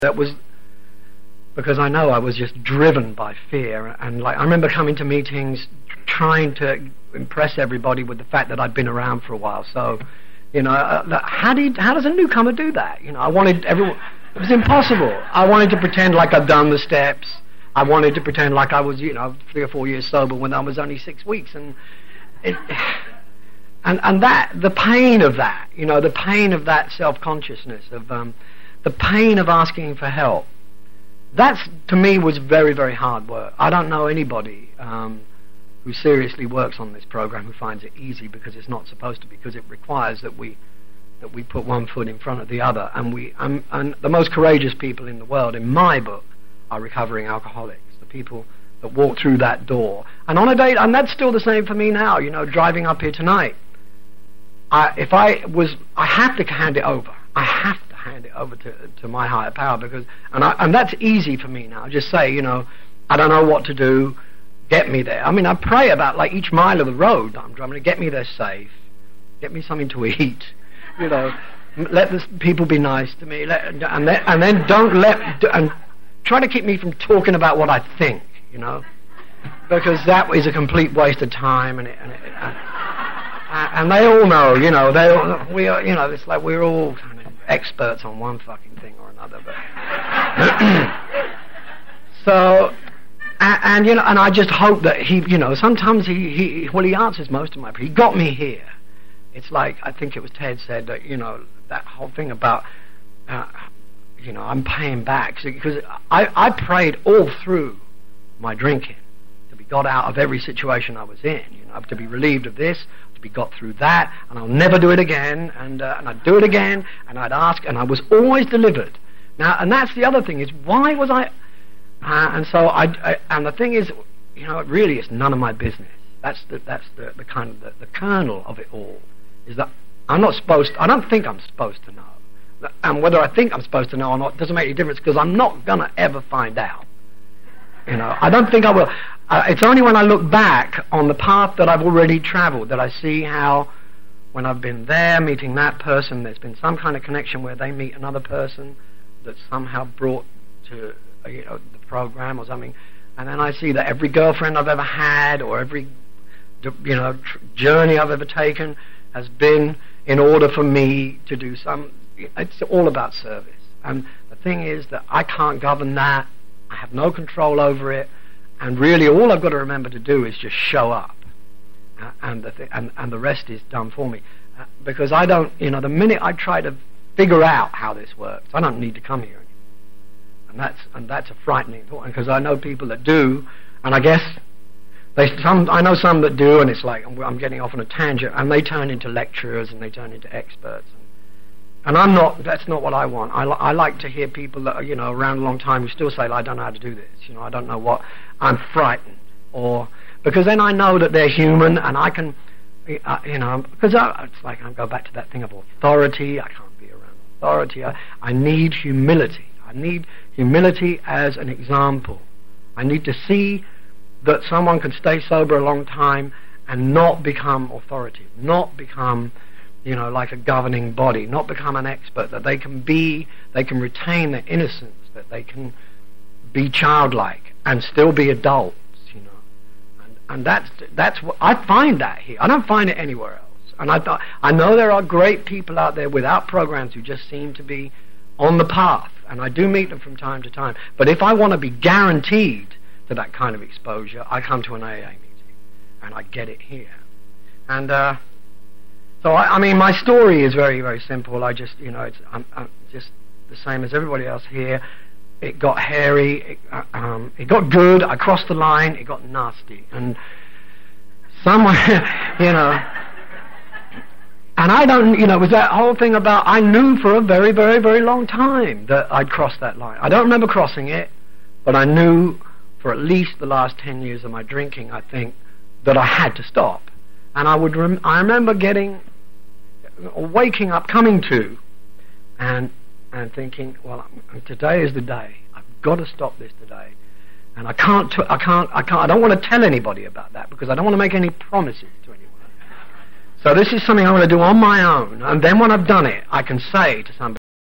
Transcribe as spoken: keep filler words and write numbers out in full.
That was because I know I was just driven by fear, and like I remember coming to meetings trying to impress everybody with the fact that I'd been around for a while. So, you know, uh, how do you, how does a newcomer do that? You know, I wanted everyone. It was impossible. I wanted to pretend like I'd done the steps. I wanted to pretend like I was, you know, three or four years sober when I was only six weeks, and it, and and that the pain of that, you know, the pain of that self-consciousness of um, the pain of asking for help. That's, to me, was very, very hard work. I don't know anybody um, who seriously works on this program who finds it easy, because it's not supposed to be, because it requires that we that we put one foot in front of the other. And we um, and the most courageous people in the world, in my book, are recovering alcoholics. The people that walk through that door. And on a day, and that's still the same for me now. You know, driving up here tonight. I, if I was, I have to hand it over. I have to hand it over to to my higher power, because and I, and that's easy for me now. Just say, you know, I don't know what to do, get me there. I mean, I pray about like each mile of the road that I'm driving to, get me there safe, get me something to eat, you know, let the people be nice to me, let, and then and then don't let and try to keep me from talking about what I think, you know, because that is a complete waste of time, and it, and, it, and, and they all know, you know, they all, we are, you know, it's like we're all kind of experts on one fucking thing or another, but so and, and you know, and I just hope that he, you know, sometimes he, he well he answers most of my he got me here. It's like, I think it was Ted said that, you know, that whole thing about uh, you know, I'm paying back, because I, I prayed all through my drinking to be got out of every situation I was in, you know, to be relieved of this, be got through that, and I'll never do it again, and uh, and I'd do it again, and I'd ask, and I was always delivered. Now, and that's the other thing, is why was I, uh, and so I, I, and the thing is, you know, it really is none of my business. That's the, that's the, the kind of, the, the kernel of it all, is that I'm not supposed, I don't think I'm supposed to know, and whether I think I'm supposed to know or not doesn't make any difference, because I'm not gonna ever find out. You know, I don't think I will. Uh, it's only when I look back on the path that I've already travelled that I see how, when I've been there meeting that person, there's been some kind of connection where they meet another person that's somehow brought to, uh, you know, the program or something, and then I see that every girlfriend I've ever had, or every, you know, tr- journey I've ever taken has been in order for me to do some. It's all about service, and the thing is that I can't govern that. I have no control over it, and really all I've got to remember to do is just show up, uh, and, the th- and and the rest is done for me. Uh, because I don't, you know, the minute I try to figure out how this works, I don't need to come here anymore. And that's and that's a frightening thought, because I know people that do, and I guess they some I know some that do, and it's like I'm, I'm getting off on a tangent, and they turn into lecturers and they turn into experts. And I'm not, that's not what I want. I, li- I like to hear people that are, you know, around a long time who still say, I don't know how to do this, you know, I don't know what, I'm frightened. Or, because then I know that they're human, and I can, uh, you know, because I, it's like I go back to that thing of authority. I can't be around authority. I, I need humility. I need humility as an example. I need to see that someone can stay sober a long time and not become authoritative, not become, you know, like a governing body, not become an expert, that they can be, they can retain their innocence, that they can be childlike and still be adults, you know. And, and that's, that's what, I find that here. I don't find it anywhere else. And I thought, I know there are great people out there without programs who just seem to be on the path, and I do meet them from time to time. But if I want to be guaranteed to that kind of exposure, I come to an A A meeting, and I get it here. And, uh, So, I, I mean, my story is very, very simple. I just, you know, it's I'm, I'm just the same as everybody else here. It got hairy, it, uh, um, it got good, I crossed the line, it got nasty. And somewhere, you know, and I don't, you know, it was that whole thing about, I knew for a very, very, very long time that I'd crossed that line. I don't remember crossing it, but I knew for at least the last ten years of my drinking, I think, that I had to stop. And I would, rem- I remember getting, or waking up, coming to, and and thinking, well, today is the day. I've got to stop this today, and I can't, t- I can't, I can't. I don't want to tell anybody about that, because I don't want to make any promises to anyone. So this is something I want to do on my own, and then when I've done it, I can say to somebody,